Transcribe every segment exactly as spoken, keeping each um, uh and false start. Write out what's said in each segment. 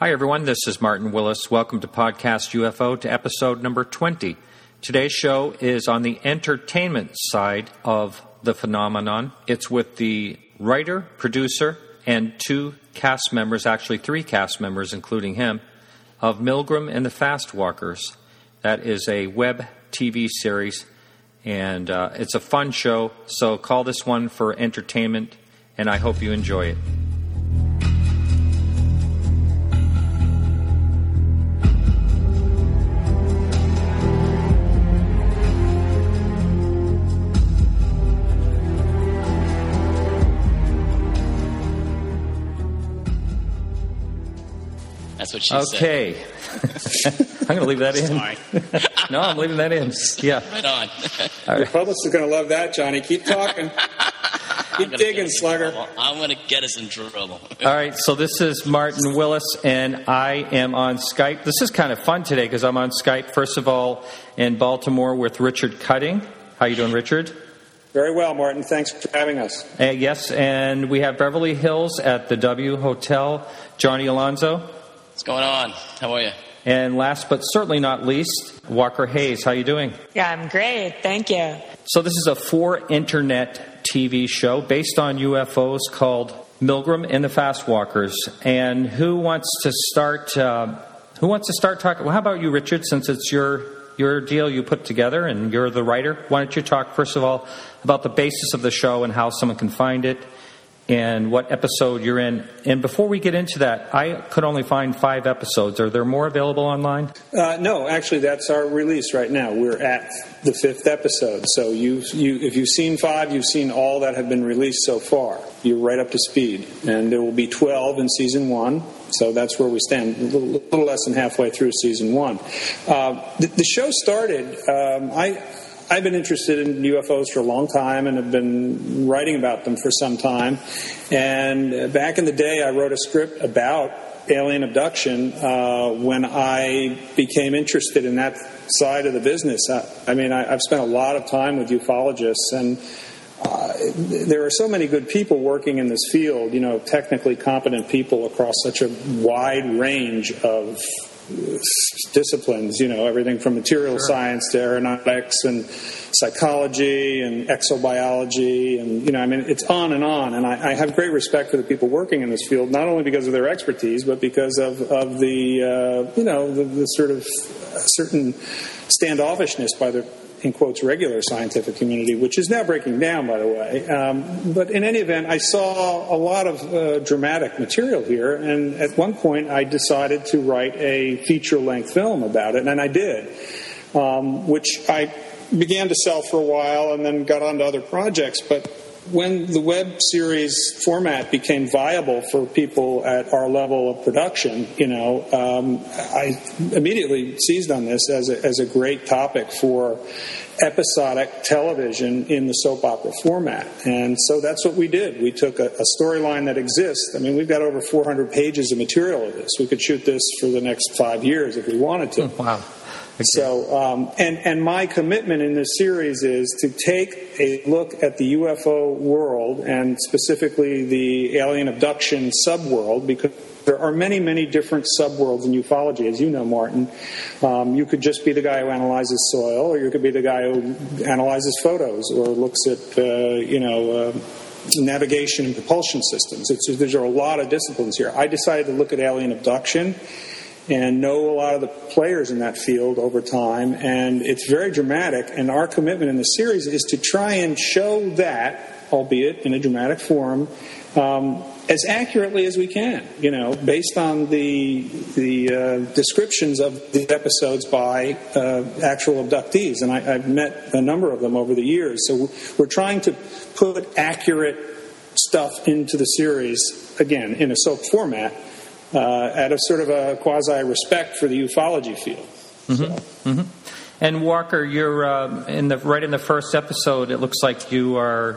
Hi, everyone. This is Martin Willis. Welcome to Podcast U F O, to episode number twenty. Today's show is on the entertainment side of the phenomenon. It's with the writer, producer, and two cast members, actually three cast members, including him, of Milgram and the Fast Walkers. That is a web T V series, and uh, it's a fun show, so call this one for entertainment, and I hope you enjoy it. That's what she okay. said. Okay. I'm going to leave that in. Sorry. No, I'm leaving that in. Yeah. Right on. The public's going to love that, Johnny. Keep talking. Keep digging, Slugger. I'm going to get us in trouble. All right, so this is Martin Willis, and I am on Skype. This is kind of fun today because I'm on Skype, first of all, in Baltimore with Richard Cutting. How you doing, Richard? Very well, Martin. Thanks for having us. Uh, yes, and we have Beverly Hills at the W Hotel, Johnny Alonso. What's going on? How are you? And last but certainly not least, Walker Hayes. How you doing? Yeah, I'm great. Thank you. So this is a four-internet T V show based on U F Os called Milgram and the Fast Walkers. And who wants to start? Uh, who wants to start talking? Well, how about you, Richard? Since it's your your deal you put together and you're the writer, why don't you talk first of all about the basis of the show and how someone can find it, and what episode you're in. And before we get into that, I could only find five episodes. Are there more available online? Uh, no, actually, that's our release right now. We're at the fifth episode. So you, you, if you've seen five, you've seen all that have been released so far. You're right up to speed. And there will be twelve in season one. So that's where we stand, a little, little less than halfway through season one. Uh, the, the show started, um, I... I've been interested in U F Os for a long time and have been writing about them for some time. And back in the day, I wrote a script about alien abduction uh, when I became interested in that side of the business. I, I mean, I, I've spent a lot of time with ufologists, and uh, there are so many good people working in this field, you know, technically competent people across such a wide range of disciplines, you know, everything from material sure. science to aeronautics and psychology and exobiology, and, you know, I mean, it's on and on. And I, I have great respect for the people working in this field, not only because of their expertise, but because of, of the, uh, you know, the, the sort of certain standoffishness by the, in quotes, regular scientific community, which is now breaking down, by the way. Um, but in any event, I saw a lot of uh, dramatic material here, and at one point I decided to write a feature-length film about it, and I did, um, which I began to sell for a while and then got on to other projects. But when the web series format became viable for people at our level of production, you know, um, I immediately seized on this as a, as a great topic for episodic television in the soap opera format. And so that's what we did. We took a, a storyline that exists. I mean, we've got over four hundred pages of material of this. We could shoot this for the next five years if we wanted to. Wow. Okay. So, um, and, and my commitment in this series is to take a look at the U F O world, and specifically the alien abduction subworld, because there are many, many different subworlds in ufology, as you know, Martin. Um, you could just be the guy who analyzes soil, or you could be the guy who analyzes photos, or looks at, uh, you know, uh, navigation and propulsion systems. It's, there's a lot of disciplines here. I decided to look at alien abduction and know a lot of the players in that field over time, and it's very dramatic, and our commitment in the series is to try and show that, albeit in a dramatic form, um, as accurately as we can, you know, based on the the uh, descriptions of the episodes by uh, actual abductees, and I, I've met a number of them over the years, so we're trying to put accurate stuff into the series, again, in a soap format, Uh, out of sort of a quasi-respect for the ufology field. Mm-hmm. So. Mm-hmm. And Walker, you're uh, in the right in the first episode. It looks like you are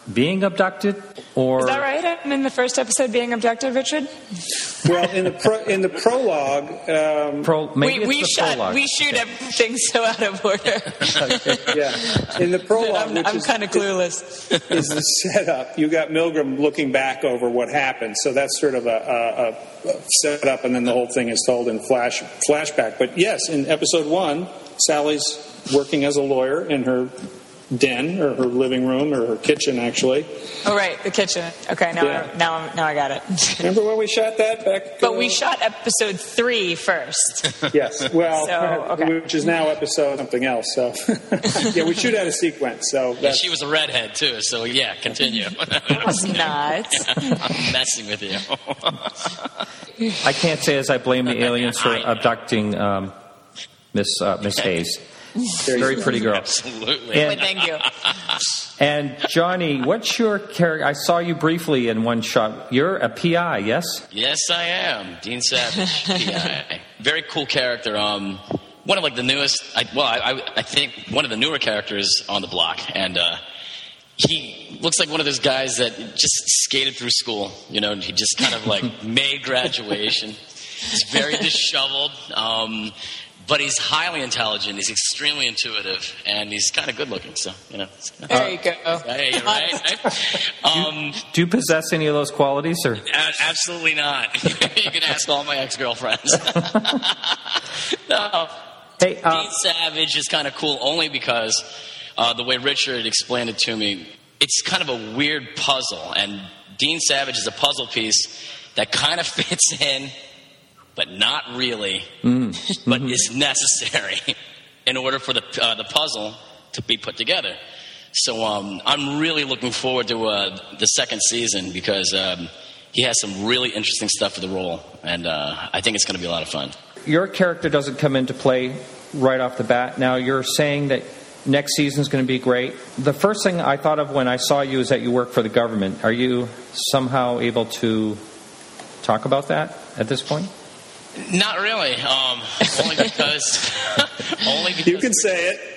being abducted, or Is that right? I'm in the first episode being abducted, Richard? Well, in the pro, in the prologue, um, Pro, maybe we we, it's the shot, prologue. we shoot everything so out of order. yeah, in the prologue, I'm, which I'm is, kind of clueless. is the setup. You got Milgram looking back over what happened, so that's sort of a, a, a setup, and then the whole thing is told in flash flashback. But yes, in episode one, Sally's working as a lawyer in her den or her living room or her kitchen, actually. Oh, right, the kitchen. Okay, now Yeah. I, now I'm, now I got it. Remember when we shot that back? But uh, we shot episode three first. Yes, well, So, okay. which is now episode something else. So, yeah, we shoot out a sequence. So Yeah, that's, she was a redhead too, so yeah, continue. I was not. I'm messing with you. I can't say as I blame the aliens for abducting um, Miss uh, Miss Hayes. Very pretty girl. Absolutely. And- Wait, thank you. And Johnny, what's your character? I saw you briefly in one shot. You're a P I, yes? Yes, I am. Dean Savage, P I. Very cool character. Um, one of like the newest. I, well, I, I, I think one of the newer characters on the block, and uh, he looks like one of those guys that just skated through school. You know, he just kind of like made graduation. He's very disheveled. Um, But he's highly intelligent. He's extremely intuitive, and he's kind of good looking. So you know, it's kinda, There you go. hey, you're right. right? Um, Do you possess any of those qualities, or? a- absolutely not. You can ask all my ex girlfriends. No, Hey, uh, Dean Savage is kind of cool only because uh, the way Richard explained it to me, it's kind of a weird puzzle, and Dean Savage is a puzzle piece that kind of fits in, but not really, mm, but mhm. is necessary in order for the uh, the puzzle to be put together. So um, I'm really looking forward to uh, the second season because um, he has some really interesting stuff for the role, and uh, I think it's going to be a lot of fun. Your character doesn't come into play right off the bat. Now, you're saying that next season is going to be great. The first thing I thought of when I saw you is that you work for the government. Are you somehow able to talk about that at this point? Not really, um, only because only because you can say it.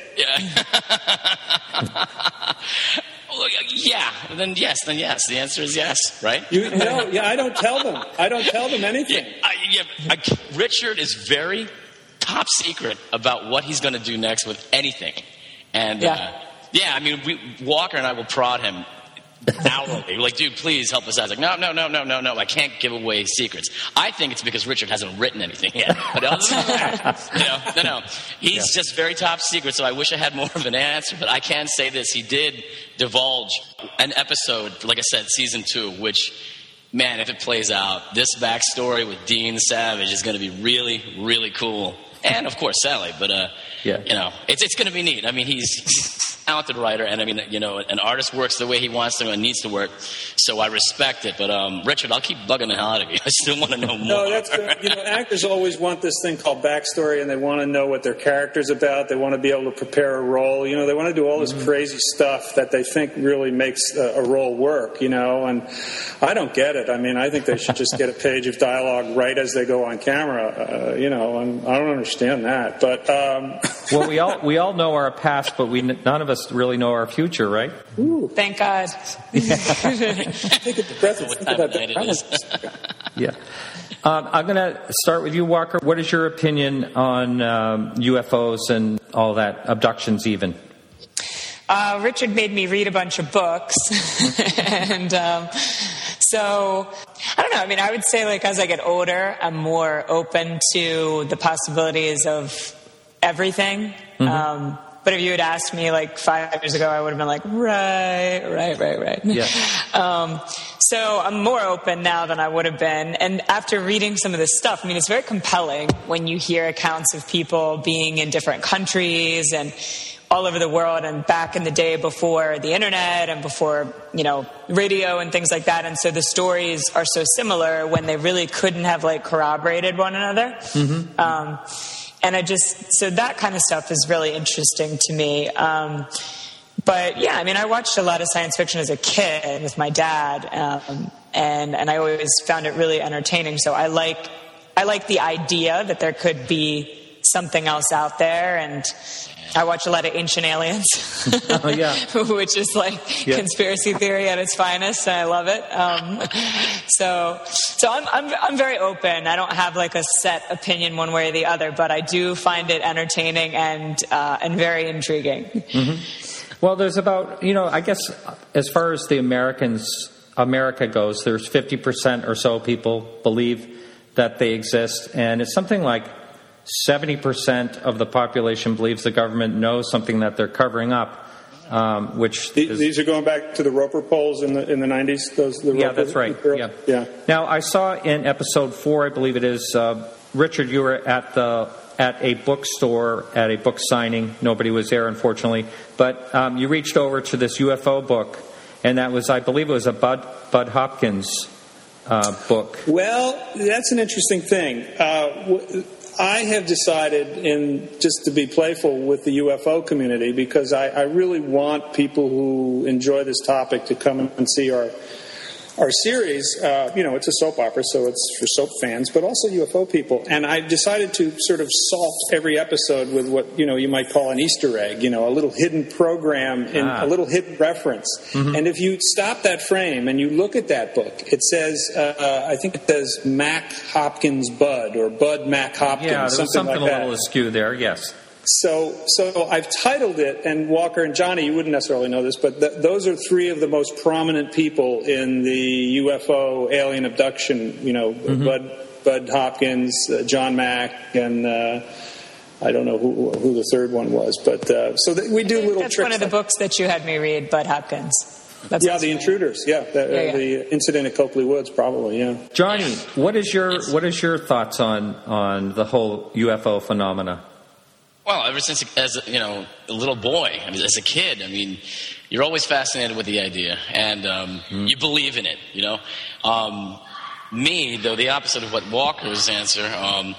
Yeah. Well, yeah. Then yes. Then yes. The answer is yes. Right? You no, yeah. I don't tell them. I don't tell them anything. Yeah, I, yeah, I, Richard is very top secret about what he's going to do next with anything, and Yeah. uh, yeah, I mean, we, Walker and I will prod him hourly. We're like, dude, please help us out. He's like, no, no, no, no, no, no. I can't give away secrets. I think it's because Richard hasn't written anything yet. But other than that, you know, no, no. He's Yeah. just very top secret, so I wish I had more of an answer. But I can say this. He did divulge an episode, like I said, season two, which, man, if it plays out, this backstory with Dean Savage is going to be really, really cool. And, of course, Sally. But, uh, Yeah. you know, it's, it's going to be neat. I mean, he's... talented writer, and I mean, you know, an artist works the way he wants to and needs to work, so I respect it. But um, Richard, I'll keep bugging the hell out of you. I still want to know more. No, that's good. You know, actors always want this thing called backstory, and they want to know what their character's about. They want to be able to prepare a role. You know, they want to do all this mm-hmm. crazy stuff that they think really makes a, a role work. You know, and I don't get it. I mean, I think they should just get a page of dialogue right as they go on camera. Uh, you know, and I don't understand that. But um... well, we all we all know our past, but we none of us really know our future, right? Ooh. Thank God. Take a breath and think about that. Yeah. Um, I'm going to start with you, Walker. What is your opinion on um, U F Os and all that, abductions even? Uh, Richard made me read a bunch of books. and um, so, I don't know. I mean, I would say, like, as I get older, I'm more open to the possibilities of everything. Mm-hmm. Um But if you had asked me like five years ago, I would have been like, right, right, right, right. Yeah. Um, so I'm more open now than I would have been. And after reading some of this stuff, I mean, it's very compelling when you hear accounts of people being in different countries and all over the world and back in the day before the internet and before, you know, radio and things like that. And so the stories are so similar when they really couldn't have like corroborated one another. Mm-hmm. Um, And I just, so that kind of stuff is really interesting to me. Um, but yeah, I mean, I watched a lot of science fiction as a kid with my dad, um, and, and I always found it really entertaining. So I like, I like the idea that there could be something else out there. And I watch a lot of Ancient Aliens, oh, yeah. which is like yeah. conspiracy theory at its finest, and I love it. Um, so, so I'm, I'm I'm very open. I don't have like a set opinion one way or the other, but I do find it entertaining and uh, and very intriguing. Mm-hmm. Well, there's about you know I guess as far as the Americans America goes, there's fifty percent or so people believe that they exist, and it's something like seventy percent of the population believes the government knows something that they're covering up, um, which these, is, these are going back to the Roper polls in the in the nineties. Those the yeah, Roper, that's right. Yeah, yeah. Now I saw in episode four, I believe it is, uh, Richard, you were at the at a bookstore at a book signing. Nobody was there, unfortunately, but um, you reached over to this U F O book, and that was, I believe, it was a Bud Bud Hopkins uh, book. Well, that's an interesting thing. Uh, w- I have decided, in just to be playful with the U F O community, because I, I really want people who enjoy this topic to come and see our our series. Uh, you know, it's a soap opera, so it's for soap fans, but also U F O people. And I've decided to sort of salt every episode with what, you know, you might call an Easter egg, you know, a little hidden program, in, ah. a little hidden reference. Mm-hmm. And if you stop that frame and you look at that book, it says, uh, I think it says Mac Hopkins Bud, or Bud Mac Hopkins, yeah, there was something, something like a that. little askew there, yes. So, so I've titled it, and Walker and Johnny, you wouldn't necessarily know this, but th- those are three of the most prominent people in the U F O alien abduction. You know, mm-hmm. Bud Bud Hopkins, uh, John Mack, and uh, I don't know who, who the third one was, but uh, so th- we do I think little that's tricks. One of the books that you had me read, Bud Hopkins. That's yeah, The Intruders. Yeah, the, yeah, yeah. the incident at Copley Woods, probably. Yeah. Johnny, what is your what is your thoughts on on the whole U F O phenomena? Well, ever since, as a, you know, a little boy, I mean, as a kid, I mean, you're always fascinated with the idea, and um, mm. you believe in it, you know. Um, me, though, the opposite of what Walker's answer, um,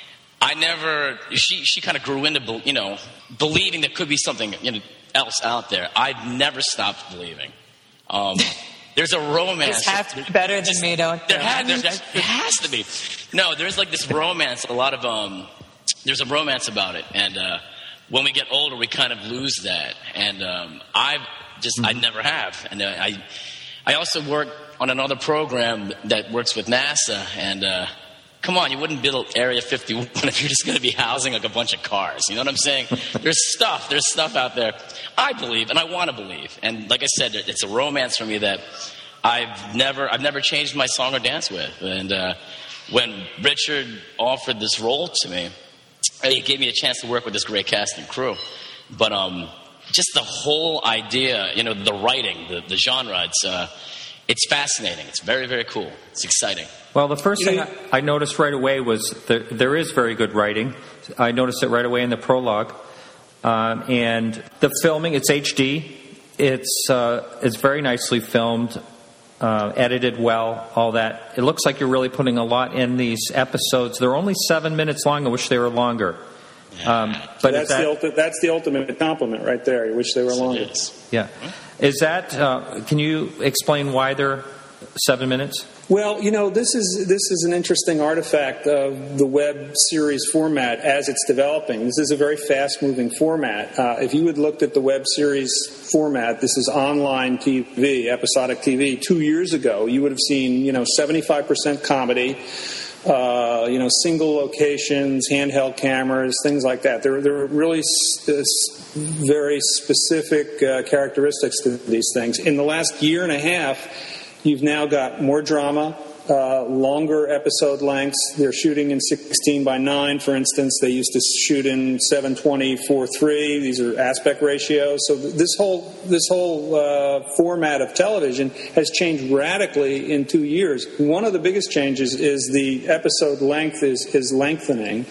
I never, she she kind of grew into, you know, believing there could be something, you know, else out there. I've never stopped believing. Um, there's a romance. Just have to be better than just, me, don't there, ha- there, there, there has to be. No, there's like this romance, a lot of... Um, There's a romance about it, and uh, when we get older, we kind of lose that. And um, I've just, mm-hmm. I never have. And uh, I, I also work on another program that works with NASA. And uh, come on, you wouldn't build Area fifty-one if you're just going to be housing like a bunch of cars. You know what I'm saying? There's stuff, there's stuff out there. I believe, and I want to believe. And like I said, it's a romance for me that I've never, I've never changed my song or dance with. And uh, when Richard offered this role to me, it gave me a chance to work with this great cast and crew. But um, just the whole idea, you know, the writing, the, the genre, it's, uh, it's fascinating. It's very, very cool. It's exciting. Well, the first you thing know, I, I noticed right away was there, there is very good writing. I noticed it right away in the prologue. Um, and the filming, it's H D. It's, uh, it's very nicely filmed. Uh, edited well, all that. It looks like you're really putting a lot in these episodes. They're only seven minutes long. I wish they were longer. Um, but that's, that, the ulti- that's the ultimate compliment right there. I wish they were longer. Yeah. Is that, uh, can you explain why they're seven minutes? Well, you know, this is this is an interesting artifact of the web series format as it's developing. This is a very fast-moving format. Uh, if you had looked at the web series format, this is online T V, episodic T V, two years ago, you would have seen, you know, seventy-five percent comedy, uh, you know, single locations, handheld cameras, things like that. There, there are really s- very specific uh, characteristics to these things. In the last year and a half, you've now got more drama, uh, longer episode lengths. They're shooting in sixteen by nine, for instance. They used to shoot in seven twenty four three. These are aspect ratios. So th- this whole this whole uh, format of television has changed radically in two years. One of the biggest changes is the episode length is, is lengthening.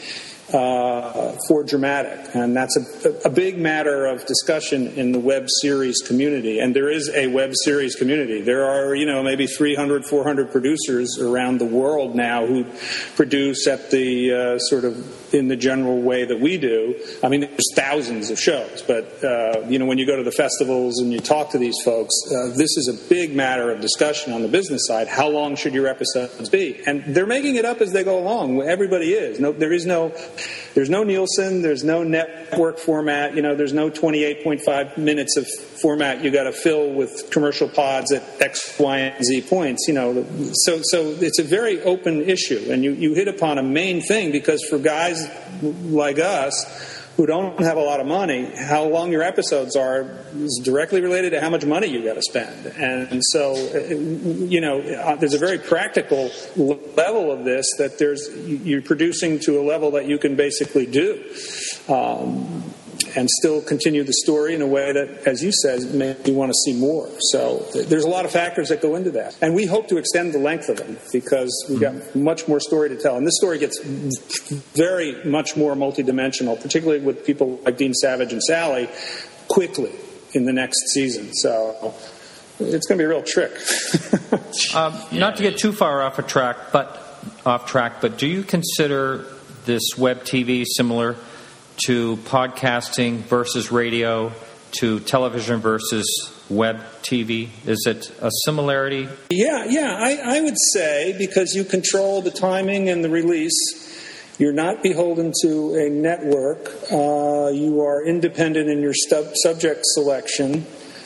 Uh, for dramatic, and that's a, a big matter of discussion in the web series community. And there is a web series community. There are, you know, maybe three hundred, four hundred producers around the world now who produce at the uh, sort of in the general way that we do. I mean, there's thousands of shows, but uh, you know, when you go to the festivals and you talk to these folks, uh, this is a big matter of discussion on the business side. How long should your episodes be? And they're making it up as they go along. Everybody is. No, there is no there's no Nielsen, there's no network format, you know, there's no twenty-eight point five minutes of format you got to fill with commercial pods at X, Y, and Z points, you know. So so it's a very open issue, and you, you hit upon a main thing, because for guys like us who don't have a lot of money, how long your episodes are is directly related to how much money you got to spend. And so, you know, there's a very practical level of this, that there's you're producing to a level that you can basically do, um, and still continue the story in a way that, as you said, makes you want to see more. So there's a lot of factors that go into that. And we hope to extend the length of them, because we've got much more story to tell. And this story gets very much more multidimensional, particularly with people like Dean Savage and Sally, quickly in the next season. So it's going to be a real trick. um, not to get too far off a track, but off track, but do you consider this web T V similar to podcasting versus radio, to television versus web T V? Is it a similarity? Yeah, yeah, I, I would say, because you control the timing and the release. You're not beholden to a network. Uh, you are independent in your stu- subject selection.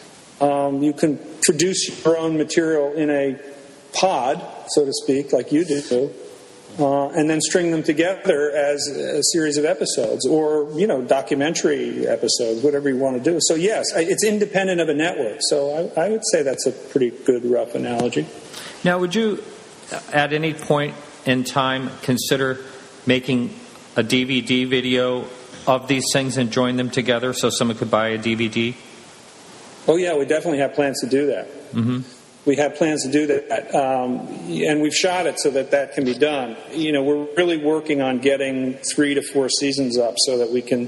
Um, you can produce your own material in a pod, so to speak, like you do. Uh, and then string them together as a series of episodes, or, you know, documentary episodes, whatever you want to do. So, yes, it's independent of a network. So I, I would say that's a pretty good, rough analogy. Now, would you, at any point in time, consider making a D V D video of these things and join them together so someone could buy a D V D? Oh, yeah, we definitely have plans to do that. Mm-hmm. We have plans to do that, um, and we've shot it so that that can be done. You know, we're really working on getting three to four seasons up so that we can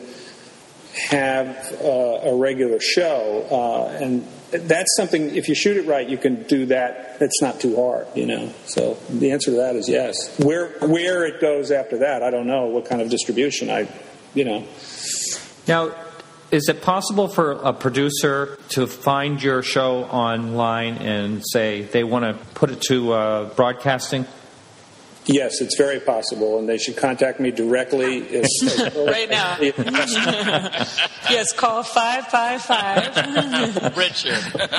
have uh, a regular show. Uh, and that's something, if you shoot it right, you can do that. It's not too hard, you know. So the answer to that is yes. Where where it goes after that, I don't know. What kind of distribution, I, you know. Now, is it possible for a producer to find your show online and say they want to put it to uh, broadcasting? Yes, it's very possible, and they should contact me directly. If, right now. Yes, call five five five. Richard.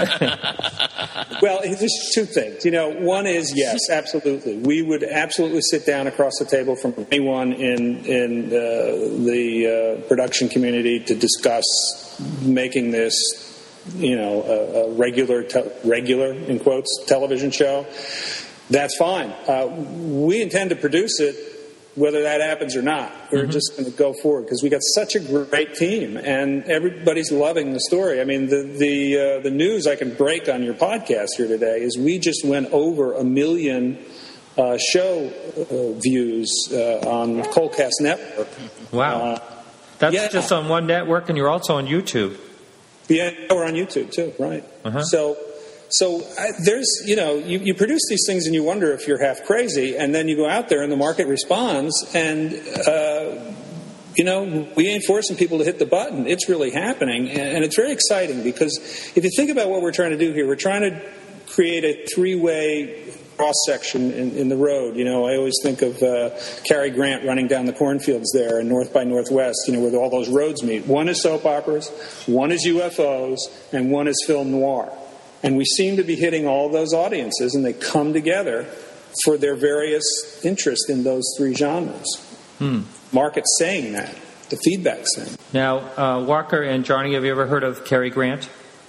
Well, there's two things. You know, one is, yes, absolutely. We would absolutely sit down across the table from anyone in, in uh, the uh, production community to discuss making this, you know, a, a regular, te- regular, in quotes, television show. That's fine. Uh, we intend to produce it, whether that happens or not. We're mm-hmm. just going to go forward, because we got such a great team, and everybody's loving the story. I mean, the the uh, the news I can break on your podcast here today is we just went over a million uh, show uh, views uh, on Colcast Network. Wow, uh, that's yeah. just on one network, and you're also on YouTube. Yeah, we're on YouTube too, right? Uh-huh. So. So I, there's, you know, you, you produce these things and you wonder if you're half crazy, and then you go out there and the market responds, and, uh, you know, we ain't forcing people to hit the button. It's really happening, and, and it's very exciting, because if you think about what we're trying to do here, we're trying to create a three-way cross-section in, in the road. You know, I always think of uh, Cary Grant running down the cornfields there in North by Northwest, you know, where all those roads meet. One is soap operas, one is U F Os, and one is film noir. And we seem to be hitting all those audiences, and they come together for their various interests in those three genres. Hmm. Market's saying that. The feedback's saying. Now, uh, Walker and Johnny, have you ever heard of Cary Grant?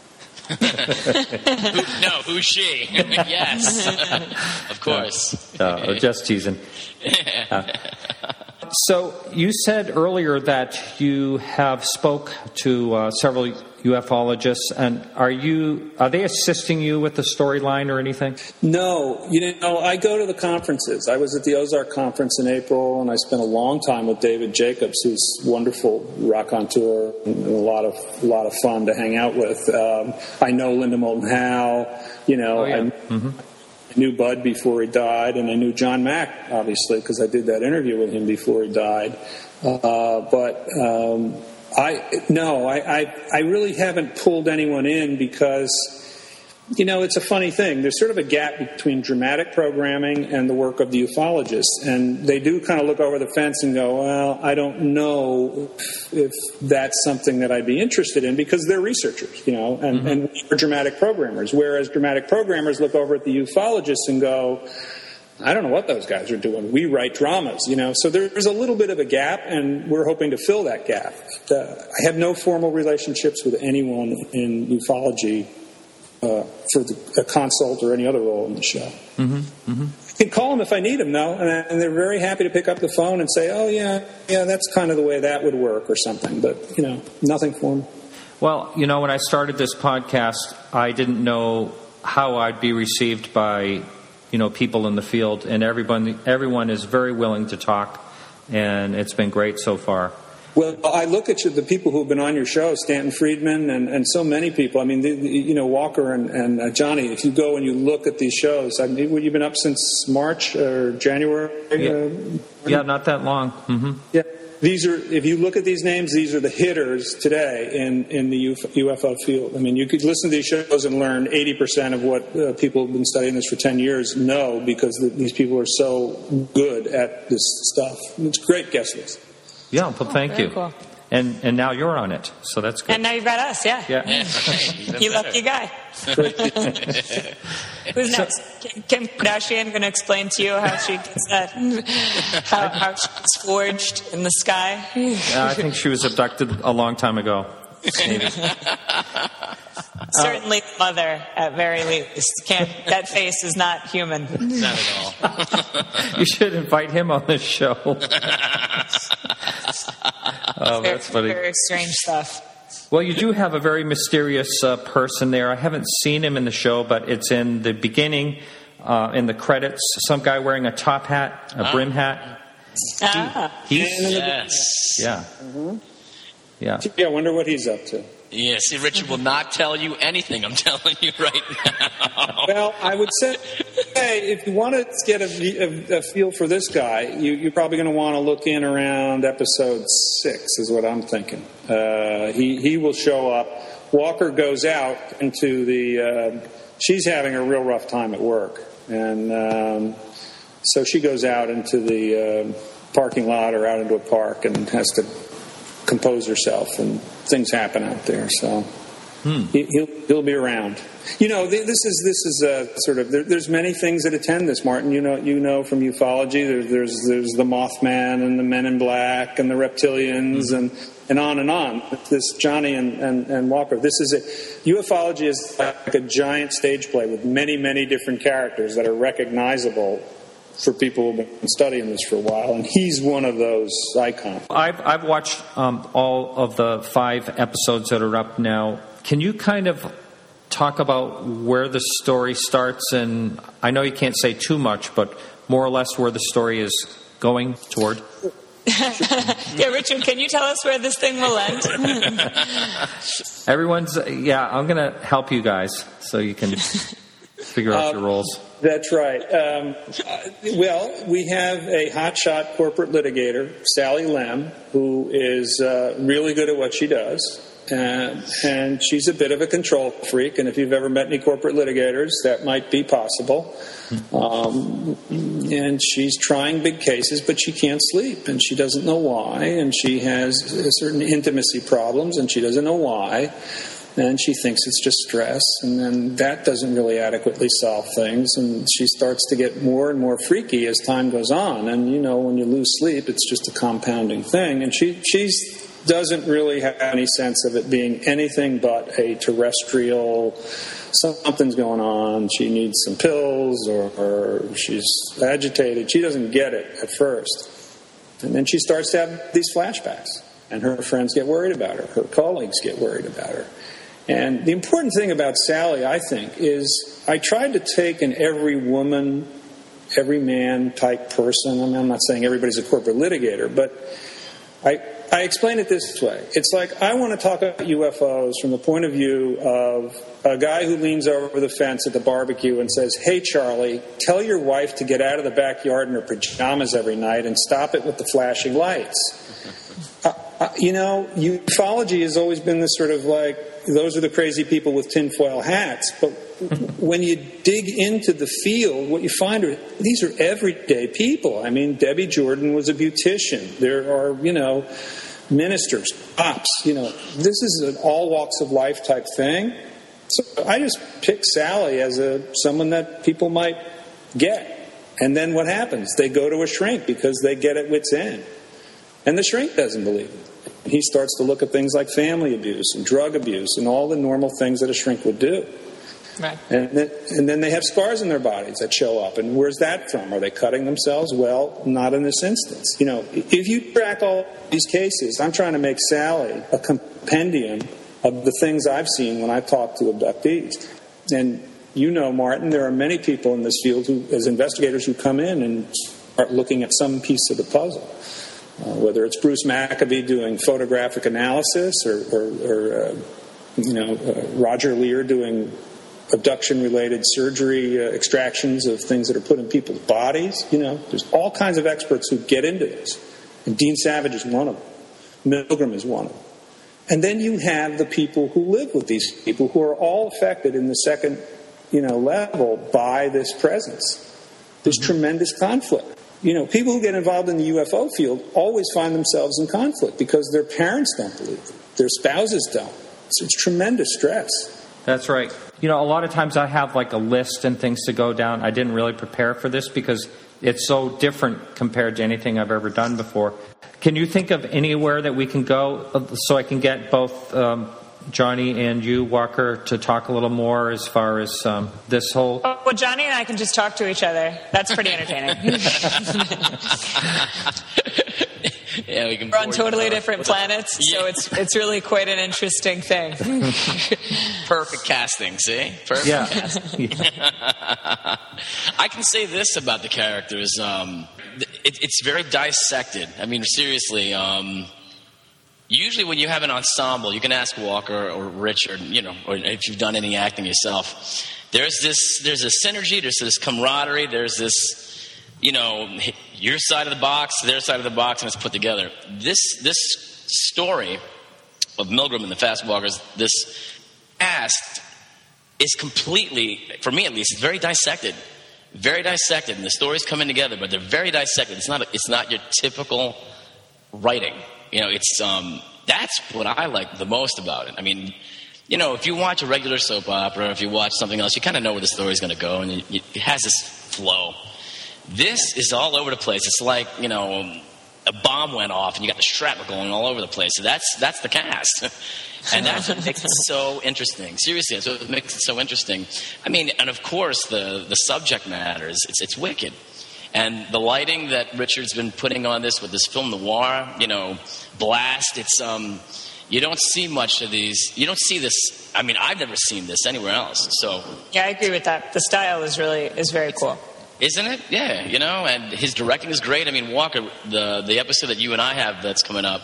Who, no, who's she? Yes, of course. Uh, just teasing. Uh, so you said earlier that you have spoke to uh, several ufologists, and are you are they assisting you with the storyline or anything? No, you know, I go to the conferences. I was at the Ozark conference in April, and I spent a long time with David Jacobs, who's a wonderful raconteur and a lot of a lot of fun to hang out with. Um, I know Linda Moulton Howe. You know, oh, yeah. I, mm-hmm. I knew Bud before he died, and I knew John Mack, obviously, because I did that interview with him before he died. Uh, but um, I no, I, I I really haven't pulled anyone in, because You know, it's a funny thing. There's sort of a gap between dramatic programming and the work of the ufologists. And they do kind of look over the fence and go, well, I don't know if that's something that I'd be interested in, because they're researchers, you know, and, mm-hmm. and we're dramatic programmers. Whereas dramatic programmers look over at the ufologists and go, I don't know what those guys are doing. We write dramas, you know. So there's a little bit of a gap, and we're hoping to fill that gap. Uh, I have no formal relationships with anyone in ufology Uh, for the, a consult or any other role in the show. Mm-hmm, mm-hmm. I can call them if I need them, though, and, and they're very happy to pick up the phone and say, oh, yeah, yeah, that's kind of the way that would work or something. But, you know, nothing formal. Well, you know, when I started this podcast, I didn't know how I'd be received by, you know, people in the field, and everyone, everyone is very willing to talk, and it's been great so far. Well, I look at you, the people who have been on your show, Stanton Friedman and, and so many people. I mean, the, the, you know, Walker and, and uh, Johnny, if you go and you look at these shows, I mean, you've been up since March or January? Yeah, uh, yeah not that long. Mm-hmm. Yeah. These are, if you look at these names, these are the hitters today in, in the U F O field. I mean, you could listen to these shows and learn eighty percent of what uh, people who've been studying this for ten years know, because the, these people are so good at this stuff. It's great guest list. Yeah, well, thank oh, you. Cool. And and now you're on it, so that's good. And now you've got us, yeah. Yeah. yeah you lucky guy. Who's next? Kim Kardashian going to explain to you how she gets that, how, how she's forged in the sky? uh, I think she was abducted a long time ago. Certainly the mother, at very least. Can't, that face is not human. Not at all. You should invite him on this show. Oh, very, that's funny. Very strange stuff. Well, you do have a very mysterious uh, person there. I haven't seen him in the show, but it's in the beginning, uh, in the credits. Some guy wearing a top hat, a brim hat. Ah. He, he's, Yes. Yeah. Mm-hmm. Yeah. Yeah, I wonder what he's up to. Yeah, see, Richard will not tell you anything, I'm telling you right now. Well, I would say, hey, if you want to get a, a, a feel for this guy, you, you're probably going to want to look in around episode six, is what I'm thinking. Uh, he, he will show up. Walker goes out into the... Uh, she's having a real rough time at work. And um, so she goes out into the uh, parking lot or out into a park and has to compose herself, and things happen out there. So hmm. he, he'll he'll be around. You know, this is this is a sort of there, there's many things that attend this, Martin. You know, you know from ufology. There, there's there's the Mothman and the Men in Black and the reptilians hmm. and and on and on. This Johnny and, and, and Walker. This is a ufology is like a giant stage play with many many different characters that are recognizable for people who've been studying this for a while, and he's one of those icons. I've, I've watched um, all of the five episodes that are up now. Can you kind of talk about where the story starts? And I know you can't say too much, but more or less where the story is going toward. Yeah, Richard, can you tell us where this thing will end? Everyone's, yeah, I'm going to help you guys so you can figure out um, your roles. That's right. Um, uh, well, we have a hotshot corporate litigator, Sally Lem, who is uh, really good at what she does. Uh, and she's a bit of a control freak. And if you've ever met any corporate litigators, that might be possible. Um, and she's trying big cases, but she can't sleep. And she doesn't know why. And she has certain intimacy problems, and she doesn't know why. And she thinks it's just stress, and then that doesn't really adequately solve things, and she starts to get more and more freaky as time goes on. And, you know, when you lose sleep, it's just a compounding thing. And she she's, doesn't really have any sense of it being anything but a terrestrial, something's going on, she needs some pills, or, or she's agitated. She doesn't get it at first. And then she starts to have these flashbacks, and her friends get worried about her. Her colleagues get worried about her. And the important thing about Sally, I think, is I tried to take an every woman, every man type person. I mean, I'm not saying everybody's a corporate litigator, but I, I explain it this way. It's like I want to talk about U F Os from the point of view of a guy who leans over the fence at the barbecue and says, "Hey, Charlie, tell your wife to get out of the backyard in her pajamas every night and stop it with the flashing lights." uh, uh, you know, ufology has always been this sort of like, those are the crazy people with tinfoil hats. But when you dig into the field, what you find are these are everyday people. I mean, Debbie Jordan was a beautician. There are, you know, ministers, pops. You know, this is an all walks of life type thing. So I just pick Sally as a someone that people might get. And then what happens? They go to a shrink because they get at wit's end. And the shrink doesn't believe it. He starts to look at things like family abuse and drug abuse and all the normal things that a shrink would do. Right. And then, and then they have scars in their bodies that show up. And where's that from? Are they cutting themselves? Well, not in this instance. You know, if you track all these cases, I'm trying to make Sally a compendium of the things I've seen when I talk to abductees. And you know, Martin, there are many people in this field who, as investigators, who come in and start looking at some piece of the puzzle. Uh, whether it's Bruce Maccabee doing photographic analysis or, or, or uh, you know, uh, Roger Lear doing abduction-related surgery uh, extractions of things that are put in people's bodies. You know, there's all kinds of experts who get into this. And Dean Savage is one of them. Milgram is one of them. And then you have the people who live with these people who are all affected in the second, you know, level by this presence. There's mm-hmm. tremendous conflict. You know, people who get involved in the U F O field always find themselves in conflict because their parents don't believe them. Their spouses don't. So it's tremendous stress. That's right. You know, a lot of times I have like a list and things to go down. I didn't really prepare for this because it's so different compared to anything I've ever done before. Can you think of anywhere that we can go so I can get both um, Johnny and you, Walker, to talk a little more as far as um, this whole... Oh, well, Johnny and I can just talk to each other. That's pretty entertaining. Yeah, we can. We're on totally different planets, yeah. So it's it's really quite an interesting thing. Perfect casting, see? Perfect yeah. casting. I can say this about the characters. Um, it, it's very dissected. I mean, seriously, um, usually when you have an ensemble, you can ask Walker or Richard, you know, or if you've done any acting yourself. There's this, there's a synergy, there's this camaraderie, there's this, you know, your side of the box, their side of the box, and it's put together. This this story of Milgram and the Fast Walkers, this cast is completely, for me at least, it's very dissected. Very dissected, and the stories coming together, but they're very dissected. It's not it's not your typical writing. You know, it's um that's what I like the most about it. I mean, you know, if you watch a regular soap opera, or if you watch something else, you kind of know where the story's going to go, and it, it has this flow. This is all over the place. It's like, you know, a bomb went off and you got the shrapnel going all over the place. So that's that's the cast. And that's what makes it so interesting. Seriously, that's what makes it so interesting. I mean, and of course, the, the subject matter is it's, it's wicked. And the lighting that Richard's been putting on this with this film noir, you know, blast, it's, um, you don't see much of these. You don't see this. I mean, I've never seen this anywhere else. So yeah, I agree with that. The style is really, is very cool. Isn't it? Yeah, you know, and his directing is great. I mean, Walker, the the episode that you and I have that's coming up,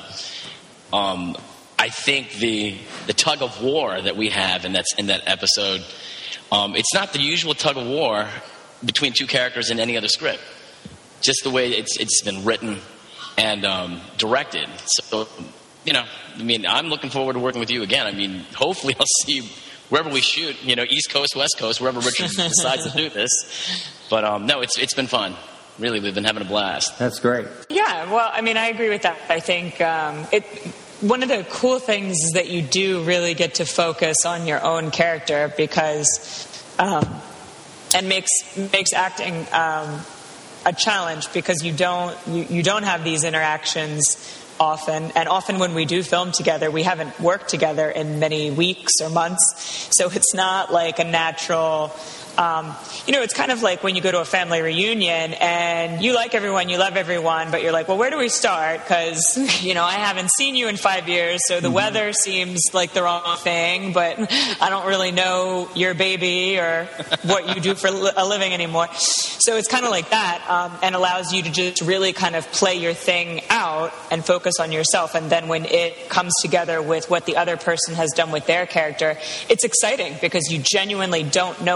um, I think the the tug of war that we have in that in that episode, um, it's not the usual tug of war between two characters in any other script. Just the way it's it's been written and um, directed. So, you know, I mean, I'm looking forward to working with you again. I mean, hopefully I'll see you wherever we shoot. You know, East Coast, West Coast, wherever Richard decides to do this. But um, no, it's it's been fun. Really, we've been having a blast. That's great. Yeah, well, I mean, I agree with that. I think um, it. One of the cool things is that you do really get to focus on your own character because, um, and makes makes acting um, a challenge because you don't you, you don't have these interactions often, and often when we do film together, we haven't worked together in many weeks or months, so it's not like a natural. Um, you know, it's kind of like when you go to a family reunion and you like everyone, you love everyone, but you're like, well, where do we start? Because, you know, I haven't seen you in five years, so the mm-hmm. weather seems like the wrong thing, but I don't really know your baby or what you do for a living anymore. So it's kind of like that, um, and allows you to just really kind of play your thing out and focus on yourself. And then when it comes together with what the other person has done with their character, it's exciting because you genuinely don't know what to expect.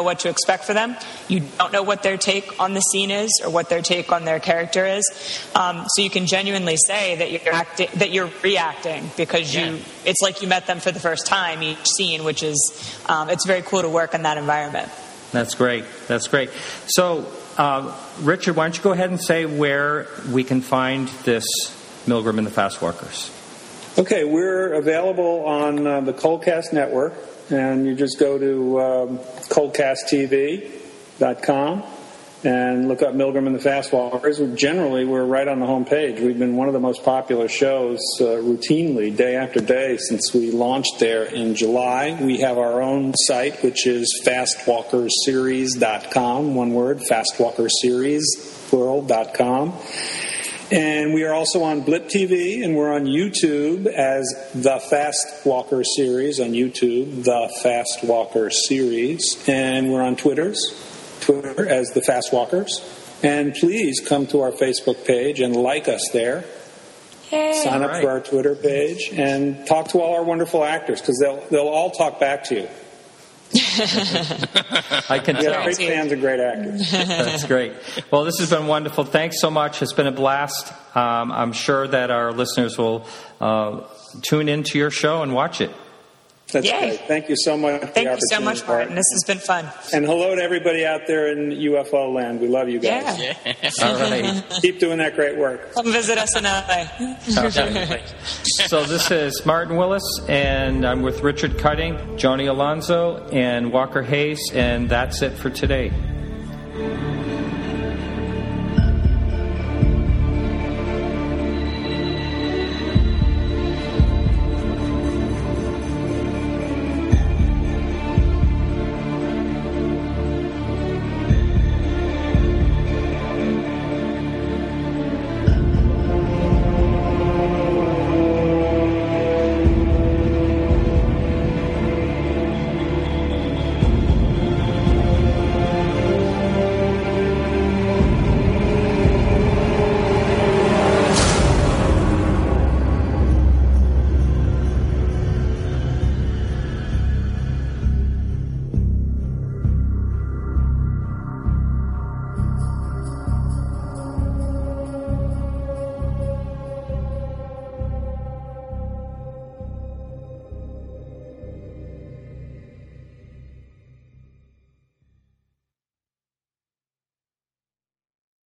respect for them. You don't know what their take on the scene is or what their take on their character is. Um, so you can genuinely say that you're acting, that you're reacting because you. Yeah. It's like you met them for the first time each scene, which is um, it's very cool to work in that environment. That's great. That's great. So, uh, Richard, why don't you go ahead and say where we can find this Milgram and the Fast Walkers? Okay, we're available on uh, the Coldcast Network, and you just go to um, coldcast t v dot com and look up Milgram and the Fast Walkers. Generally, we're right on the home page. We've been one of the most popular shows uh, routinely, day after day, since we launched there in July. We have our own site, which is fast walker series dot com, one word, fast walker series plural dot com. And we are also on Blip T V, and we're on YouTube as The Fast Walker Series on YouTube, The Fast Walker Series. And we're on Twitter's, Twitter as The Fast Walkers. And please come to our Facebook page and like us there. Yay. Sign up right. for our Twitter page and talk to all our wonderful actors, because they'll, they'll all talk back to you. I can We tell. have great fans and great actors. That's great. Well, this has been wonderful. Thanks so much. It's been a blast. Um, I'm sure that our listeners will uh, tune into your show and watch it. That's Yay. great. Thank you so much for Thank the you so much, opportunity. Martin. This has been fun. And hello to everybody out there in U F O land. We love you guys. Yeah. All right. Keep doing that great work. Come visit us in L A. Okay. So this is Martin Willis, and I'm with Richard Cutting, Joni Alonso, and Walker Hayes, and that's it for today.